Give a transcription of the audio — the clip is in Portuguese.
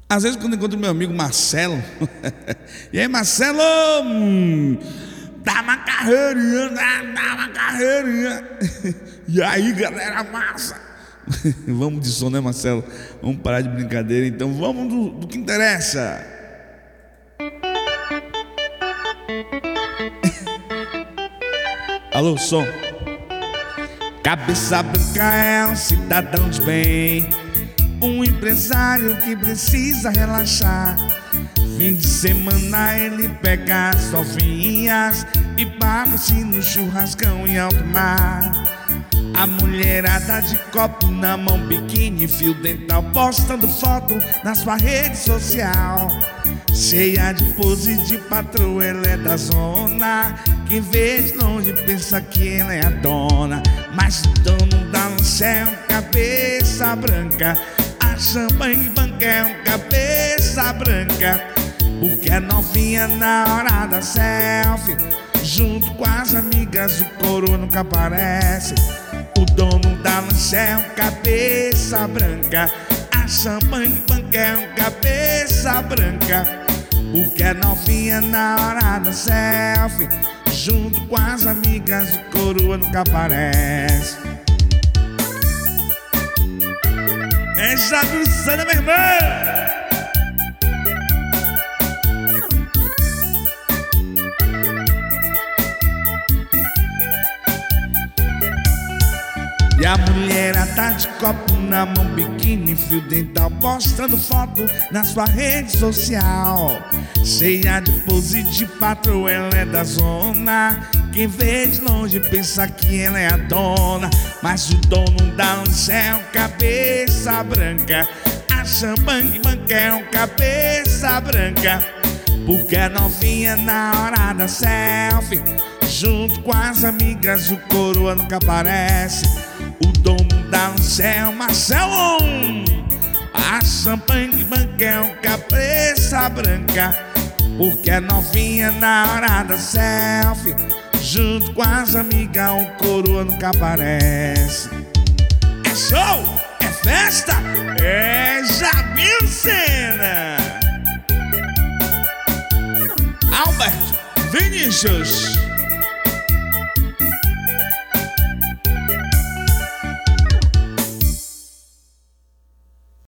Às vezes quando eu encontro meu amigo Marcelo e aí Marcelo, dá uma carreirinha, dá uma carreirinha. E aí galera, massa. Vamos de som, né Marcelo? Vamos parar de brincadeira, então vamos do que interessa. Alô, som. Cabeça branca é um cidadão de bem, um empresário que precisa relaxar. Fim de semana ele pega as novinhas e paga-se no churrascão em alto mar. A mulherada de copo na mão, biquíni, fio dental, postando foto na sua rede social. Cheia de pose de patroa, ela é da zona. Quem vê de longe pensa que ela é a dona, mas o dono da lancha é um cabeça branca. A champanhe banca é um cabeça branca, porque é novinha na hora da selfie. Junto com as amigas, o coroa nunca aparece. O dono da lancha é um cabeça branca. A champanhe banca é um cabeça branca, porque é novinha na hora da selfie. Junto com as amigas, o coroa nunca aparece. É Jagunçada, meu irmão! E a mulherada de copo na mão, biquíni, fio dental, postando foto na sua rede social. Cheia de pose de patroa, ela é da zona. Quem vê de longe pensa que ela é a dona, mas o dono da lancha é um cabeça branca. A champanhe banca é um cabeça branca, porque é novinha na hora da selfie. Junto com as amigas, o coroa nunca aparece. O dono da lancha é o Marcelo. A champanhe banca é um cabeça branca, porque é novinha na hora da selfie. Junto com as amigas, o coroa nunca aparece. É show, é festa, é Jamilcena. Albert Vinícius.